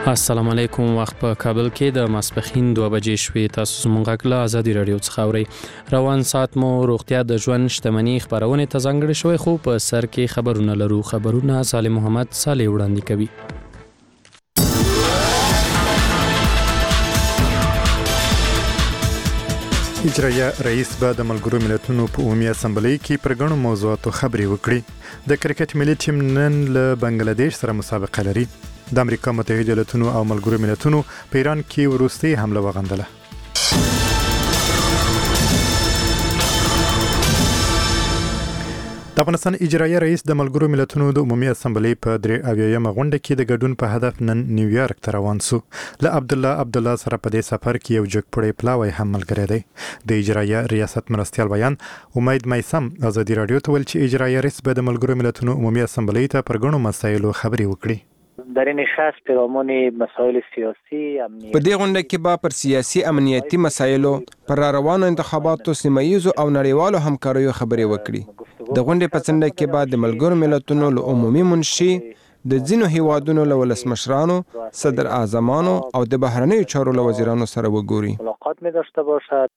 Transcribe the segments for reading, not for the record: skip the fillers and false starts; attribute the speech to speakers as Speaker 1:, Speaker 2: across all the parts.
Speaker 1: السلام علیکم. وخت په کابل کې د ماسپښین 2 بجې شوې. تاسو زموږ غږ له ازادي رادیو څخه اورئ. روان ساعت مو روغتیا د ژوند شتمنۍ خبرونه ته ځانګړې شوې، خو په سر کې خبرونه لرو. خبرونه سالم محمد صالح وړاندې کوي.
Speaker 2: اجرایه رئیس به د ملګرو ملتونو په عمومي اسامبلۍ کې پر ګڼو موضوعاتو خبرې وکړي. د کرکټ ملي ټیم نن له بنگلاديش سره مسابقه لري. د امریکا متحده ایالاتونو او ملګرو ملتونو په ایران کې وروستۍ حمله وغندله. د افغانستان اجرایه رئیس د ملګرو ملتونو د عمومي اسامبلۍ په 83مه غونډه کې د ګډون په هدف نن نیویارک ته روان سو. له عبدالله سره په دې سفر کې یو جګپړی پلاوی هم ملګری دی. د اجرایه ریاست مرستیال بیان امید میسم ازادي رادیو ته ویل چې اجرایه رئیس به د ملګرو ملتونو عمومي اسامبلۍ ته پر ګڼو مسایلو خبرې وکړي.
Speaker 3: در این نشست پیرامون مسائل سیاسی امنیتی
Speaker 4: په دې غونډه کې به پر سیاسي امنیتي مسایلو، پر روانو انتخاباتو، سیمه‌ییزو او نړیوالو همکاریو خبرې وکړي. د غونډې په څنډه کې به د ملګرو ملتونو له عمومي منشي، د ځینو هیوادونو له ولسمشرانو، صدر اعظمانو او د بهرنیو چارو له وزیرانو سره وګوري.
Speaker 3: ملاقات می داشته باشد.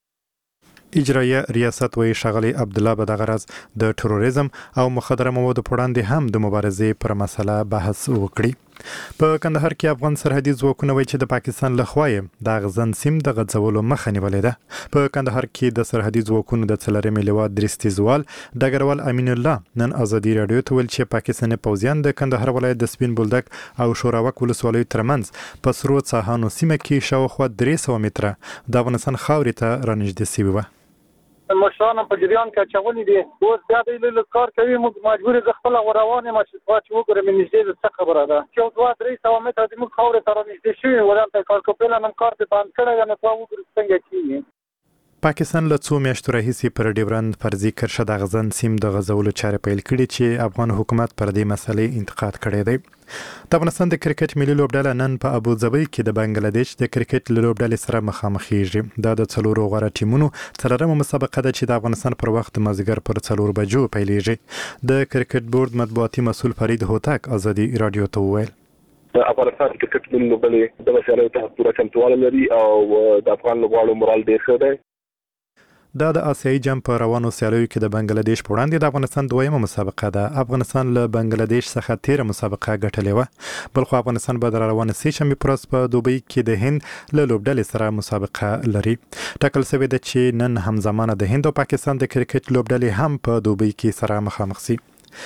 Speaker 2: اجرایه ریاست وی ښاغلی عبدالله به دغه راز د تروریزم او مخدره موادو په وړاندې هم د مبارزې پر مسله بحث وکړي. په کندهار کې افغان سرحدي ځواکونه وایي چې د پاکستان لخوا د غزن سیم د غځولو مخه نیولې ده. په کندهار کې د سرحدي ځواکونو د 4 لیواد درستیزوال ډګروال امین الله نن ازادي رادیو ته ویل چې پاکستاني پوځیان د کندهار ولایت د سپین بولدک او شوراوک ولسوالیو ترمنځ په سرو څاهانو سیمه کې شاوخوا 300 متره د افغانستان خاورې ته رانږدې شوي وو.
Speaker 5: مشران په جریان کې چغونی دي. اوس بیا د کار کوي، موږ مجبور یو خپل روانه ماشي چې وګورم نږدې څه خبره ده. چې 2-3 متره د موږ خاورې ته رانږدې شوي ولته کار کوي، نن کار ته باندې کړه نه پاو څنګه کیږي.
Speaker 2: پاکستان له 2 میاشتو راهیسې پر ډیورند فرضي کرښه د غزن سیم د غځولو چارې پیل کړي چې افغان حکومت پر دې مسلې انتقاد کړی دی. د افغانستان د کرکټ ملي لوبډله نن په ابوظبي کې د بنگلاديش د کرکټ لوبډلې سره مخامخېږي. دا د 4 غوره ټیمونو څلورمه مسابقه ده چې د افغانستان پر وخت مازیګر پر 4 بجو پیلېږي. د کرکټ بورډ مطبوعاتي مسول فرید هوتک ازادي رادیو ته وویل
Speaker 6: د افغانستان کرکټ ملي لوبډلې د مسایلو ته پوره چمتووالی لري او د افغان لوبغاړو مورال ډېر ښه دی.
Speaker 2: دا د آسیایي جام په روانو سیالیو کې د بنگلاديش په وړاندې د افغانستان 2مه مسابقه ده. افغانستان له بنگلاديش څخه 13 مسابقه ګټلې و. بلخو افغانستان به د روانه سې شنبې پر ورځ په دوبۍ کې د هند له لوبډلې سره مسابقه لري. ټاکل شوی ده چې نن همزمانه د هند او پاکستان د کرکټ لوبډلې هم په دوبۍ کې سره مخامخ شي.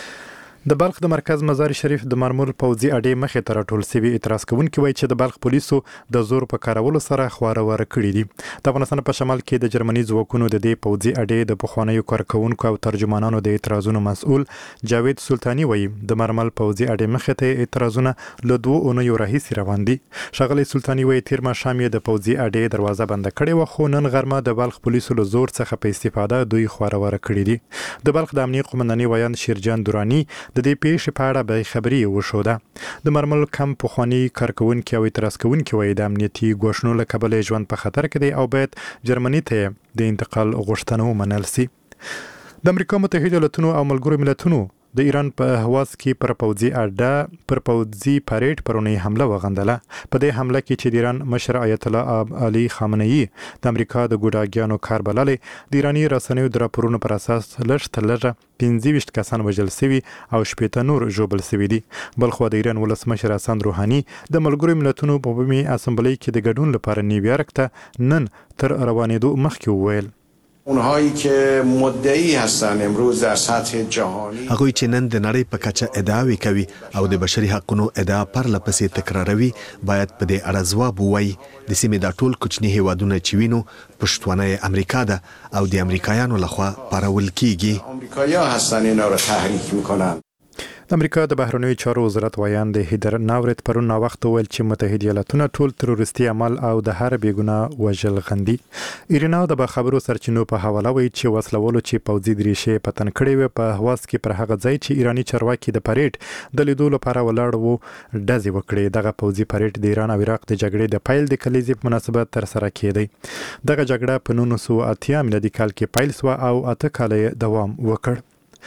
Speaker 2: د بلخ د مرکز مزار شریف د مرمر پوځي اډې مخې ته راټول شوي اعتراض کوونکي وایي چې د بلخ پولیسو د زور په کارولو سره خواره واره کړي دي. د افغانستان په شمال کې د جرمني ځواکونو د دې پوځي اډې د پخوانیو کارکوونکو او ترجمانانو د اعتراضونو مسؤل جاوید سلطانی وایي د مرمل پوځي اډې مخې ته اعتراضونه له 2 اونیو راهیسې روان دي. ښاغلی سلطانی وایي تیر ماښام یې د پوځي اډې دروازه بنده کړې وه، خو نن غرمه د بلخ پولیسو له زور څخه په استفاده دوی خواره واره کړي دي. د بلخ د امنیه قومندانۍ ویان شیرجان دورانی د دې پیښې په اړه به خبري وشوده. د مرمل کم پخوانی کارکوونکي او اعتراض کوونکي وایي د امنیتي ګواښونو له کبله ژوند په خطر کې دی او باید جرمني ته د انتقال غوښتنه ومنل شي. د امریکا متحده ایالاتونو او ملګرو ملتونو د ایران په هواز کې پر پوځي اډه پر پوځي پریډ پرونی حمله وغندله. په دې حمله کې چې د ایران مشر آیت الله علي خامنه‌ای د امریکا د ګوډاګیانو کار بللې، د ایرانی رسنیو د راپورونو پر اساس لږ 25 کسان وژل شوي او 80 نور ژوبل شوي دي. بلخو د ایران ولسمشر حسن روحانی د ملګرو ملتونو په عمومي اسامبلۍ کې د ګډون لپاره نیویارک ته نن تر روانېدو مخکې وویل
Speaker 7: اونهایی که مدعی هستن امروز در سطح جهانی
Speaker 8: هغوی چې نن د نړۍ په کچه ادعاوې کوي او د بشري حقوقو ادعا پرله پسې تکراروي باید په دې اړه ځواب ووایي. د سیمې د ټول کوچني هیوادونه چې وینو پښتونای امریکا ده او د امریکایانو لخوا پارول کیږي.
Speaker 7: امریکایان هستن اینا رو تحریک میکنن.
Speaker 2: د امریکا د بهرنیو چارو وزارت ویان د هیدر ناورت پرون وخت ویل چې متحده ایالاتونه ټول تروریستي عمل او د هر بیګناه وژل غندي. ایرنا د خبرو سرچینو په حواله وایي چې وسلوالو چې پوځي دریشې پتن کړې و په هواز کې پر هغه ځای چې ایرانی چارواکي د پریډ د لیدو لپاره ولاړ وو ډزې وکړې. دغه پوځي پریډ د ایران او عراق د جګړې د پیل د کلیزې په مناسبت تر سره کېدی. دغه جګړه په 1980 میلادي کال کې پیل شو او 8 کال دوام وکړ.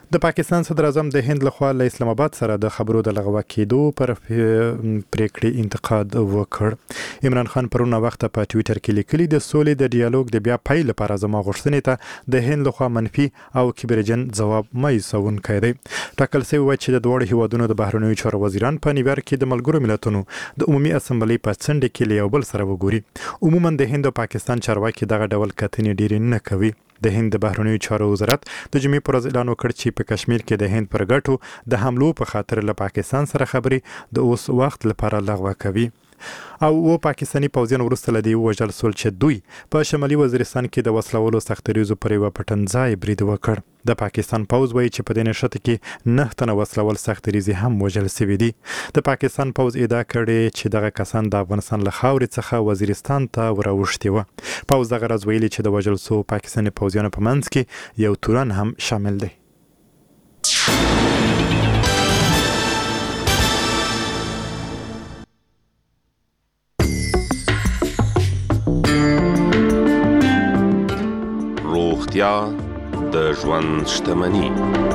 Speaker 2: د پاکستان صدر اعظم د هند لخوا له اسلام آباد سره د خبرو د لغوه کېدو پر پریکړې انتقاد وکړ. عمران خان پرون وخت په ټوئیټر کې لیکلي د سولې د ډیالوګ د بیا پیل لپاره زما غوښتنې ته د هند لخوا منفي او کبرجن جواب مایوسونکی دی. ټاکل شوی و چې د دوه هیوادونو د بهرنیو چارو وزیران په نیویارک کې د ملګرو ملتونو د عمومي اسمبلی په څنډه کې له یو بل سره وګوري. عموما د هند او پاکستان چارواکي دغه ډول کتنې ډېرې نه کوي. د هند د بهرنیو چارو وزارت د جمعې پر ورځ اعلان وکړ چې په کشمیر کې د هند پر ګټو د حملو په خاطر له پاکستان سره خبرې د اوس وخت لپاره لغوه کوي. او پاکستانی پوځیان وروسته له دې وژل سول چې دوی په شمالي وزیرستان کې د وسلوالو سختریزو پر یو پټنځای برید وکړ. د پاکستان پوځ وایي چې په دې نښته کې 9 تنه وسلوال سختریزي هم وژل شوي دي. د پاکستان پوځ ادعا کړې چې دغه کسان د افغانستان له خاورې څخه وزیرستان ته وراوښتي وو. پوځ دغه راز ویلي چې د وژل شوو پاکستانی پوځیانو په منځ کې یو تورن هم شامل دی.
Speaker 9: روغتیا د ژوند شتمني.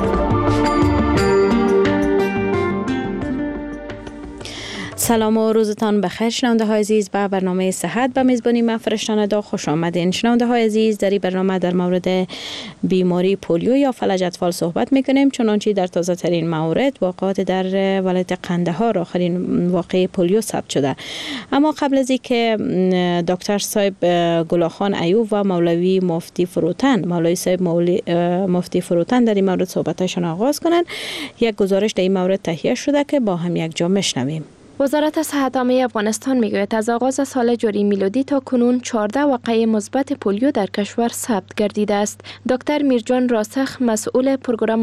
Speaker 10: سلام و روزتان بخیر شنونده های عزیز. به برنامه صحت به میزبانی من فرشتن دا خوش آمدین. شنونده های عزیز، در این برنامه در مورد بیماری پولیو یا فلج اطفال صحبت میکنیم، چنانچه در تازه ترین مورد واقعات در ولایت قندهار آخرین واقع پولیو ثبت شده. اما قبل از اینکه دکتر صاحب گلاخان ایوب و مولوی مفتی فروتن در این مورد صحبتشان آغاز کنند، یک گزارش در این مورد تهیه شده که با هم یک جا میشنویم.
Speaker 11: وزارت صحت عامه افغانستان میگوید از آغاز سال جاری میلادی تا کنون 14 واقعه مثبت پولیو در کشور ثبت گردیده است. دکتر میرجان راسخ مسئول پروگرام